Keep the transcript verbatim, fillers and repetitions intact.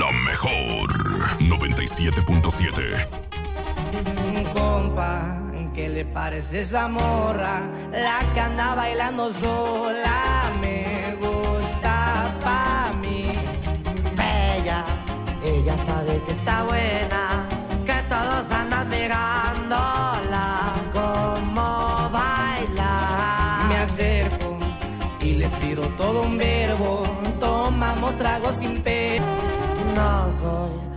La mejor noventa y siete punto siete. Compa, ¿qué le parece esa morra? La que anda bailando sola me gusta pa' mí. Bella, ella sabe que está buena, que todos andan mirándola como baila. Me acerco y le tiro todo un verbo. Tomamos tragos sin pena. No soy